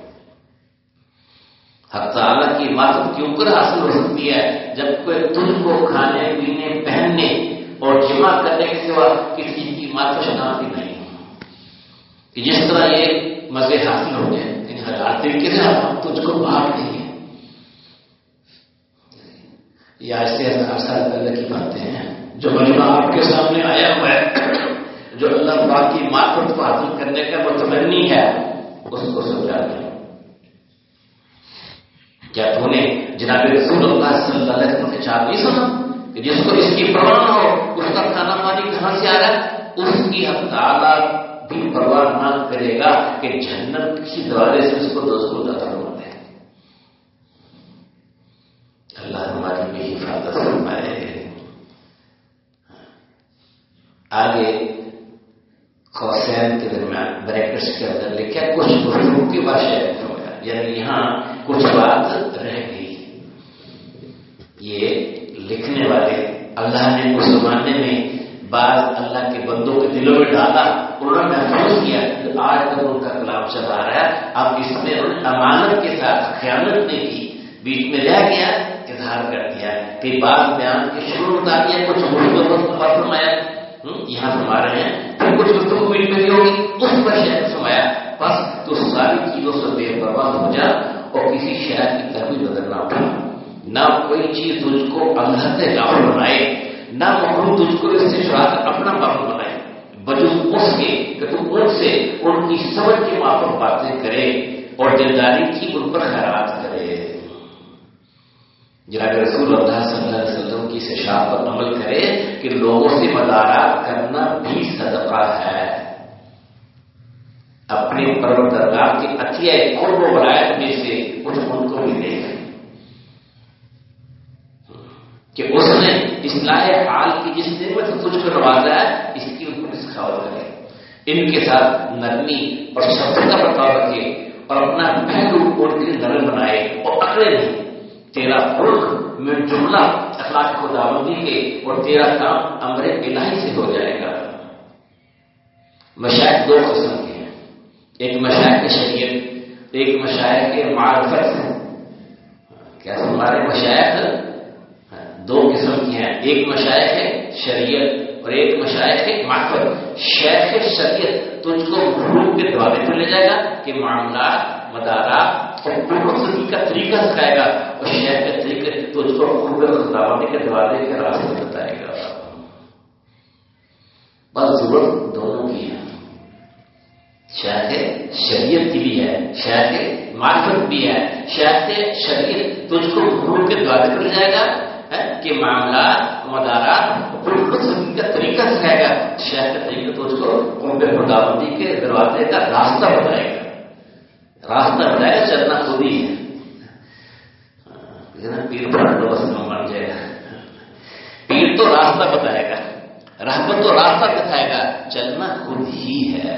حق تعالیٰ کی معرفت کیوں کر حاصل ہو سکتی ہے؟ جب کوئی تجھ کو کھانے پینے پہننے اور جمع کرنے کے سوا کسی کی معرفت شناختی نہیں کہ جس طرح یہ مزے حاصل ہو گئے ان ہزار طریقے سے ہم تجھ کو بھاگ دیں گے. یہ آج سے ہزار سال پہلے کی باتیں ہیں. جو مجمع آپ کے سامنے آیا ہوا ہے، جو اللہ پاک کی معرفت کو حاصل کرنے کا متمنی ہے، اس کو سمجھا دیں. کیا تو نے جناب رسول اللہ صلی اللہ علیہ وسلم کے چار نہیں سنا کہ جس کو اس کی پرواہ نہ ہو اس کا کھانا پانی کہاں سے آ رہا ہے؟ اس کی حق تعالیٰ بھی پرواہ نہ کرے گا کہ جنت کی دوارے سے اس کو دوست کو داخل ہوتے ہیں. اللہ ہماری بھی حفاظت فرمائے. آگے قوسین کے درمیان بریکٹس کے اندر لکھا کچھ گفتگو کی بات شیئر ہوگا، یعنی یہاں کچھ بات رہ گئی. یہ لکھنے والے اللہ نے اس زمانے میں بعض اللہ کے بندوں کے دلوں میں ڈالا، انہوں نے محفوظ کیا کہ آج تک ان کا کلام چلا رہا ہے. اب اس میں امانت کے ساتھ خیانت نہیں کی، بیچ میں رہ گیا، اظہار کر دیا کہ بعض بیان کے شروع بتا دیا، کچھ گفتگو فرمایا یہاں فرما رہے ہیں، پھر کچھ گفتگو بیچ میں ہوگی اس پر شہر فرمایا. بس تو ساری چیزوں سے بے پرواہ ہو جا اور کسی شہر کی طرف نظر نہ اٹھا. نہ کوئی چیز تجھ کو اللہ سے غافل بنائے، نہ مخلوق تجھ کو اس سے شرا کر اپنا باپ بنائے، بجز اس کے کہ تم ان سے ان کی سمجھ کے معافر باتیں کرے اور دلداری کی ان پر خیرات کرے. جناب رسول اللہ صلی اللہ علیہ وسلم کی اشارت پر عمل کرے کہ لوگوں سے مدارات کرنا بھی صدقہ ہے. اپنے پروردگار کے عطیہ قرب و ولایت میں سے کچھ ان کو بھی دے کہ اس نے اصلاح حال کی جس نعمت سے تجھ کو نوازا ہے اس کی ان کو سخاوت کرے، ان کے ساتھ نرمی اور شفقت کا برتاؤ رکھے اور اپنا پہلو ان کے لیے نرم بنائے اور اکڑے نہیں. تیرا خلق میں جملہ اخلاق کو دعوتی کے اور تیرا کام امر الہی سے ہو جائے گا. مشائخ دو قسم کے ہیں، ایک مشائخ شریعت، ایک مشائخ معرفت. کیا ہمارے مشائخ دو قسم کی ہیں، ایک مشائخ ہے شریعت اور ایک مشائخ ہے معرفت. شیخ شریعت تجھ کو غروب کے دروازے پہ لے جائے گا کہ معاملات مدارات اور زندگی کا طریقہ سکھائے گا، اور شیخ کے طریقے تجھ کو خداوندی کے دروازے کے راستے بتائے گا. بس ضرورت دونوں کی ہے، شیخ شریعت کی بھی ہے، شیخ معرفت بھی ہے. شیخ شریعت تجھ کو غروب کے دروازے پہ لے جائے گا کہ معاملات مدارات زندگی کا طریقہ سکھائے گا. شیخ کا طریقہ تجھ کو قرب خداوندی کے دروازے کا راستہ بتائے گا. راستہ بتائے گا، چلنا خود ہی ہے. پیر بڑا بس بن جائے گا. پیر تو راستہ بتائے گا، رحمت تو راستہ دکھائے گا، چلنا خود ہی ہے.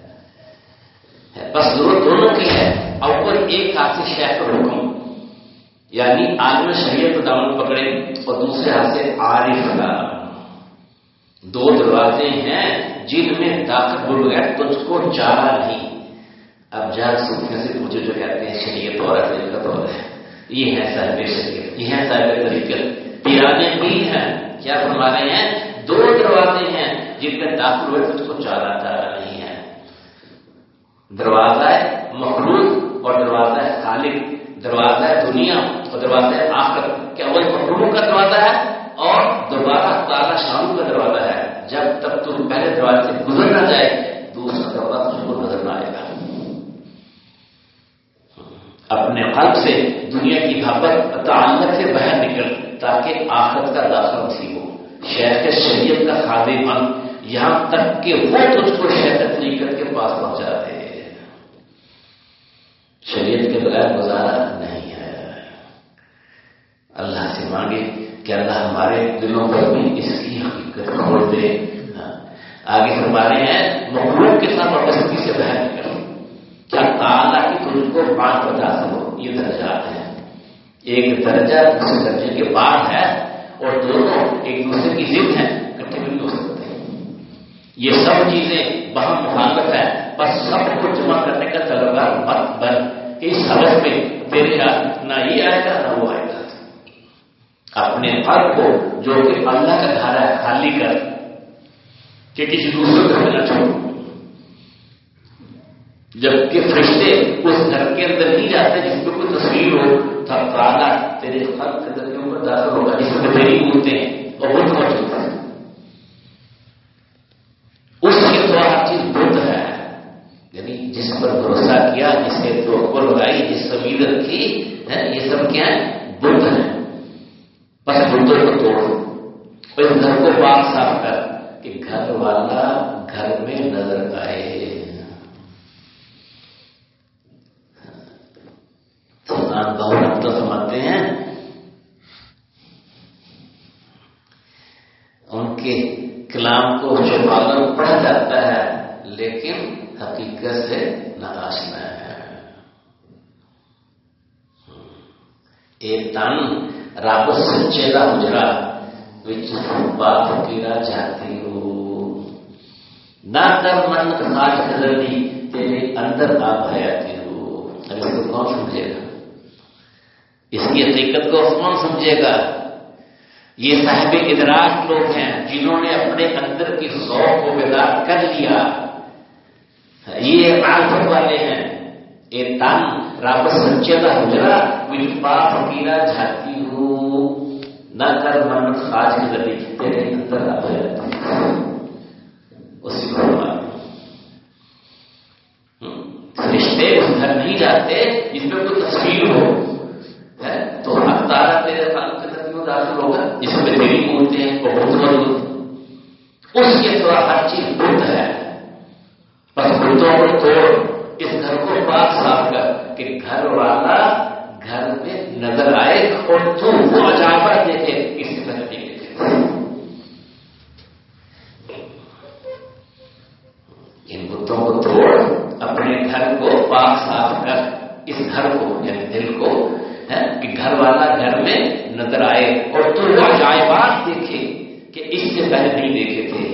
بس ضرورت دونوں کی ہے. اور ایک ہاتھ سے شیخ کا حکم یعنی عالم شریعت کو دامن پکڑے اور دوسرے ہاتھ سے عارف کا. دو دروازے ہیں جن میں داخل ہو گیا تجھ کو چارہ نہیں. اب جا سوکھنے سے پوچھے جو کہتے ہیں شریعت اور طریقت اور ہے، یہ ہے صاحب شریعت، یہ ہے صاحب طریقت. پیرانے بھی ہیں، کیا فرما رہے ہیں؟ دو دروازے ہیں جن میں داخل ہوئے تجھ کو چارہ چارہ نہیں ہے. دروازہ ہے مخلوق اور دروازہ ہے خالق. دروازہ ہے دنیا اور دروازہ ہے آخرت. کیا وہ مخلوق کا دروازہ ہے اور دوبارہ قلب سے دنیا کی محبت تعلق سے باہر نکل تاکہ آخرت کا داخل نصیب ہو. شیخ شریعت کا خادم بن یہاں تک کہ وہ تجھ کو شیخ طریقت کے پاس پہنچا دے. شریعت کے بغیر گزارا نہیں ہے. اللہ سے مانگے کہ اللہ ہمارے دلوں پر بھی اس کی حقیقت کھول دے. آگے فرما رہے ہیں مخلوق کے ساتھ وابستگی سے باہر نکل کیا تعالیٰ کی تجھ کو بات بتا سکو. یہ درجات ہیں. ایک درجہ دوسرے درجے کے بعد ہے اور دونوں ایک دوسرے کی ضد ہیں, اکٹھے بھی نہیں ہو سکتے. یہ سب چیزیں باہم مخالف ہے. بس سب کو جمع کرنے کا طلبگار مت بن کہ اس حالت میں تیرے یاد نہ یہ آئے گا نہ وہ آئے گا. اپنے فرق کو جو کہ اللہ کا گھر ہے خالی کر کہ کسی دوسرے گھر میں نہ چھوڑ. جبکہ فرشتے اس گھر کے اندر نہیں جاتے جس پہ کوئی تصویر ہو. تب تعالیٰ تیرے خلق کے اندر کے اوپر داخل ہوگا جس میں تیری مورتیں ہیں اور وہ موجود ہے. اس کے تو ہر چیز بت ہے, یعنی جس پر بھروسہ کیا, جس سے توقع لگائی, جس سے امید رکھی, یہ سب کیا ہے؟ بت ہے. بس بتوں کو توڑ اور اس گھر کو پاک صاف کر کہ گھر والا گھر میں نظر آئے. سلطان بہت اب تو سمجھتے ہیں ان کے کلام کو شفاعت پڑھا جاتا ہے لیکن حقیقت سے ناآشنا ہے. اے تن رب سچے دا حجرا وچ بات فقیرا جاتی ہو نہ کر من خاج خزردی تیرے اندر آپ حیاتی ہو. اب اس کو کون سمجھے گا؟ اس کی حقیقت کو کون سمجھے گا؟ یہ صاحب ادراک لوگ ہیں جنہوں نے اپنے اندر کی ذوق کو بیدار کر لیا. یہ معرفت والے ہیں. اے تن رب سچے دا حجرا وچ بات فقیرا جاتی ہو نہ کر من خاج خزردی تیرے اندر آپ حیاتی ہو. اسی کو فرشتے اس گھر نہیں جاتے جس میں کوئی تصویر ہو. تو حق تعالیٰ تیرے خالق کے اندر کیوں داخل ہوگا جس میں تیری مورتیں ہیں وہ بت موجود. اس کے سوا ہر چیز بت ہے. بس بتوں کو توڑ اس گھر کو پاک صاف کر کہ گھر والا گھر میں نظر آئے اور تو وہ عجائبات دیکھے اس سے پہلے نہیں دیکھے. ان بتوں کو توڑ اپنے گھر کو پاک صاف کر اس گھر کو یعنی دل کو کہ گھر والا گھر میں نظر آئے اور تو وہ عجائبات دیکھے کہ اس سے پہلے نہیں دیکھے تھے.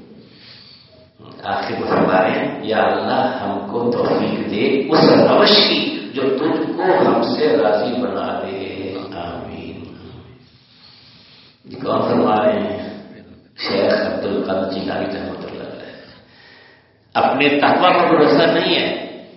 آخر میں فرما رہے ہیں یا اللہ ہم کو توفیق دے اس روش کی جو تجھ کو ہم سے راضی بنا دے. آمین. کون فرما رہے ہیں؟ شیخ عبد القادر جیلانی رحمۃ اللہ علیہ. اپنے تقویٰ پر بھروسہ نہیں ہے,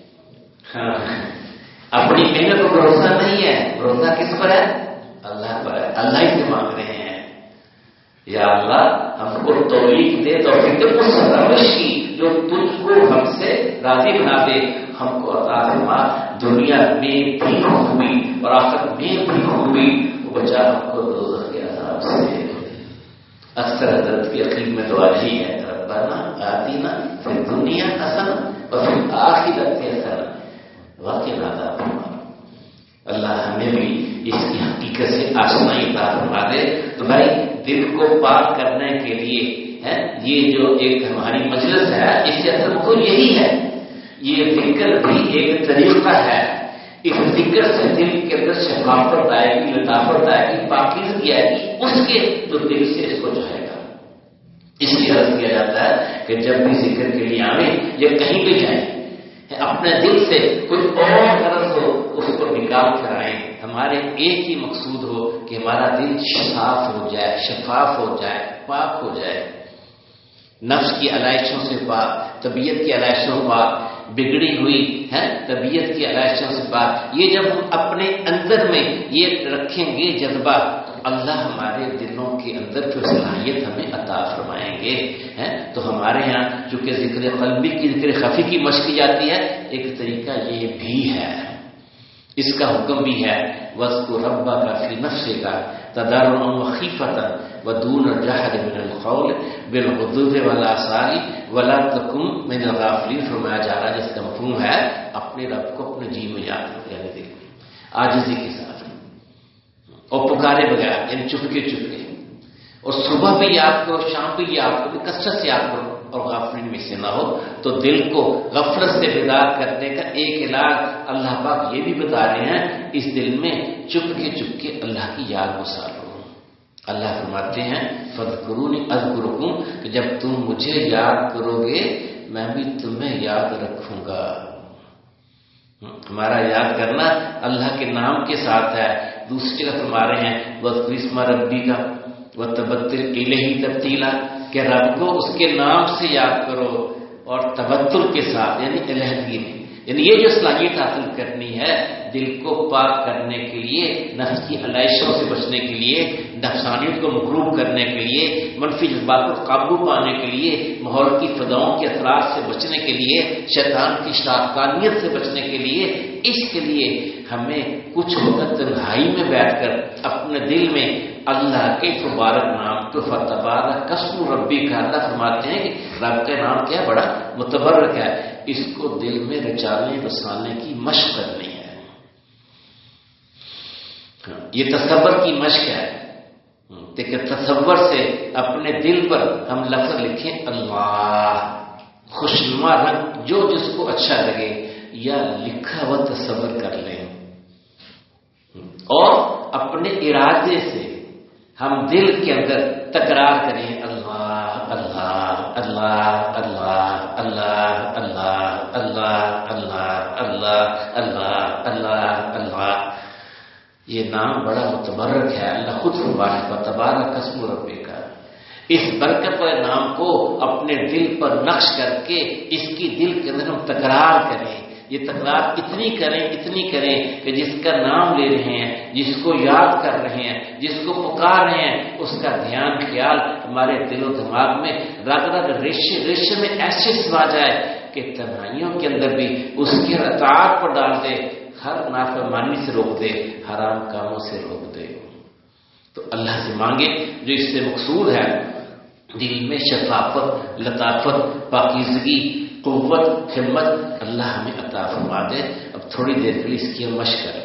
اپنی محنت پر بھروسہ نہیں ہے. بھروسہ کس پر ہے؟ اللہ پر ہے. اللہ ہی سے مانگ رہے ہیں یا اللہ ہم کو توفیق دے, توفیق دے اس روش کی جو تجھ کو ہم سے راضی بنا دے. ہم کو عطا فرما دنیا میں بھی خوبی اور آخرت میں بھی خوبی, بچا ہم کو دوزخ کے عذاب سے. اکثر حضرت کی عقیدت میں دعا ہی ہے ربنا آتینا فی الدنیا حسنہ وفی الآخرۃ حسنہ وقنا عذاب النار. اللہ ہمیں بھی اس کی حقیقت سے آشنائی عطا فرما دے. تو بھائی دل کو پاک کرنے کے لیے ہے یہ جو ایک ہماری مجلس ہے اس سے اصل مقصود یہی ہے. یہ ذکر بھی ایک طریقہ ہے. اس ذکر سے دل کے اندر شفافت آئے گی, لطافت آئے گی, پاکیزگی آئے گی, اس کے تو دل سے اس کو جائے گا. اس لیے عرض کیا جاتا ہے کہ جب بھی ذکر کے لیے آئیں یا کہیں بھی جائیں اپنے دل سے کوئی اور غرض ہو اس کو نکال کر آئیں. ہمارے ایک ہی مقصود ہو کہ ہمارا دل شفاف ہو جائے, شفاف ہو جائے, پاک ہو جائے, نفس کی علائشوں سے پاک, طبیعت کی علائشوں سے پاک, بگڑی ہوئی ہے طبیعت کی علائشوں سے پاک. یہ جب ہم اپنے اندر میں یہ رکھیں گے جذبہ تو اللہ ہمارے دلوں کے اندر جو صلاحیت ہمیں عطا فرمائیں گے. تو ہمارے ہاں چونکہ ذکر قلبی کی ذکر خفی کی مشق کی جاتی ہے, ایک طریقہ یہ بھی ہے. اس کا حکم بھی ہے وَاذْكُرْ رَبَّكَ فِي نَفْسِكَ تَضَرُّعًا وَخِيفَةً وَدُونَ الْجَهْرِ مِنَ الْقَوْلِ بِالْغُدُوِّ وَالْآصَالِ وَلَا تَكُن مِّنَ الْغَافِلِينَ، فرمایا جا رہا ہے جس کا مفہوم ہے اپنے رب کو اپنے جی میں یاد کرو، یعنی دل میں عاجزی کے ساتھ اور پکارے بغیر، یعنی چپکے چپکے، اور صبح بھی یاد کرو، شام بھی یاد کرو، کثرت سے یاد کرو اور غافلین میں سے نہ ہو۔ تو دل کو غفلت سے بیدار کرنے کا ایک علاج اللہ پاک یہ بھی بتا رہے ہیں، اس دل میں چپکے چپکے اللہ کی یاد گسار لو۔ اللہ فرماتے ہیں فَاذْكُرُونِي أَذْكُرْكُمْ، کہ جب تم مجھے یاد کرو گے میں بھی تمہیں یاد رکھوں گا۔ ہمارا یاد کرنا اللہ کے نام کے ساتھ ہے۔ دوسری جگہ فرما رہے ہیں وَاذْكُرِ اسْمَ رَبِّكَ وَتَبَتَّلْ إِلَيْهِ تَبْتِيلًا، کہ رب کو اس کے نام سے یاد کرو اور تبتل کے ساتھ، یعنی علیحدگی میں، یعنی یہ جو صلاحیت حاصل کرنی ہے دل کو پاک کرنے کے لیے، نفس کی علائشوں سے بچنے کے لیے، نفسانیت کو مغلوب کرنے کے لیے، منفی جذبات کو قابو پانے کے لیے، ماحول کی فضاؤں کے اثرات سے بچنے کے لیے، شیطان کی شاطانیت سے بچنے کے لیے، اس کے لیے ہمیں کچھ وقت تنہائی میں بیٹھ کر اپنے دل میں اللہ کے مبارک نام تو فتبارک اسم ربی کا، اللہ فرماتے ہیں کہ رب کا نام کیا بڑا متبرک ہے، اس کو دل میں رچانے بسانے کی مشق کرنی ہے۔ یہ تصور کی مشق ہے کہ تصور سے اپنے دل پر ہم لفظ لکھیں اللہ، خوشنما رنگ جو جس کو اچھا لگے، یا لکھا ہوا تصور کر لیں، اور اپنے ارادے سے ہم دل کے اندر تکرار کریں اللہ اللہ اللہ اللہ اللہ اللہ اللہ اللہ اللہ اللہ اللہ اللہ۔ یہ نام بڑا متبرک ہے، اللہ خود فرماتا ہے تبارک اسم ربک۔ اس برکت والے نام کو اپنے دل پر نقش کر کے اس کی دل کے اندر ہم تکرار کریں، یہ تکرار اتنی کریں اتنی کریں کہ جس کا نام لے رہے ہیں، جس کو یاد کر رہے ہیں، جس کو پکار رہے ہیں، اس کا دھیان خیال ہمارے دل و دماغ میں رگ رگ ریشے ریشے میں ایسے سما جائے کہ تنہائیوں کے اندر بھی اس کی اطاعت پر ڈال دے، ہر نافرمانی سے روک دے، حرام کاموں سے روک دے۔ تو اللہ سے مانگے جو اس سے مقصود ہے، دل میں شفافت، لطافت، پاکیزگی، قوت، ہمت اللہ ہمیں عطا فرما دے۔ اب تھوڑی دیر کے لیے اس کی مشق کریں۔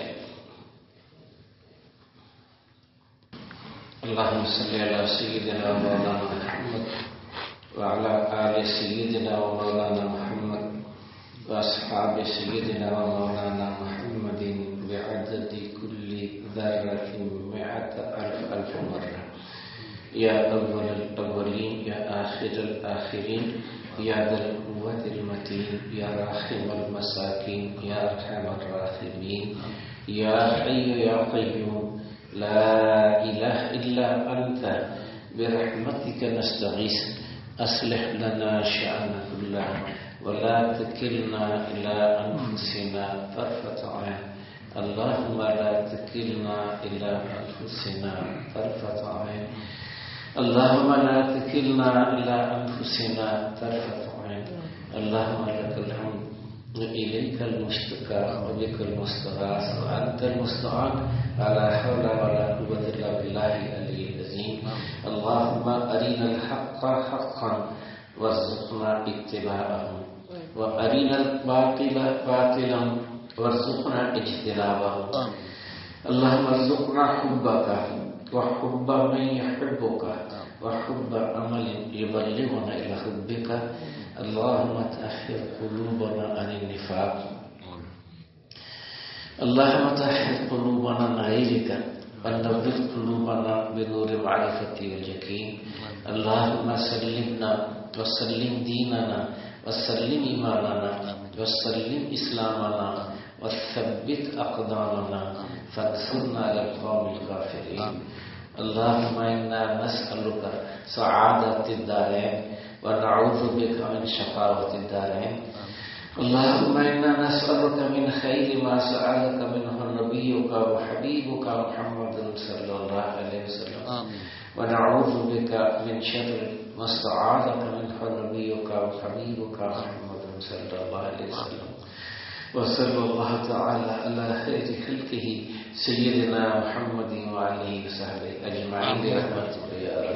اللہم صلی علی سیدنا مولانا محمد وعلی آل سیدنا مولانا محمد واصحاب سیدنا مولانا محمد بعدد کل ذرۃ مئۃ الف الف مرہ، یا اول الاولین یا آخر الآخرین، یا ذا القوة المتین، یا راحم المساکین، یا ارحم الراحمین، یا حی یا قیوم لا الہ الا انت برحمتک نستغیث، اصلح لنا شأننا كله ولا تكلنا الى انفسنا طرفة عين، اللهم لا تكلنا الى انفسنا طرفة عين، اللهم لا تكلنا إلى أنفسنا طرفة عين، اللهم لك الحمد وإليك المشتكى وبك المستغاث وأنت المستعان، ولا حول ولا قوة إلا بالله العلي العظيم، اللهم أرنا الحق حقا وارزقنا اتباعه، وأرنا الباطل باطلا وارزقنا اجتنابه، اللهم ارزقنا حبك وحب من يحبك وحب عمل يبلغنا إلى حبك، اللهم طهر قلوبنا عن النفاق، اللهم طهر قلوبنا عن غيرك ونور قلوبنا بنور معرفتي واليقين، اللهم سلمنا وسلم ديننا وسلم إيماننا وسلم إسلامنا وثبت أقدامنا فانصرنا على القوم الكافرين، اللهم إنا نسألك سعادة الدارين ونعوذ بك من شقاوة الدارين، اللهم إنا نسألك من خير ما سألك منه نبيك وحبيبك محمد صلى الله عليه وسلم، ونعوذ بك من شر ما استعاذك منه نبيك وحبيبك محمد صلى الله عليه وسلم، وصلى الله تعالى على خير خلقه سيدنا محمد وعلى آله وصحبه أجمعين برحمتك يا رب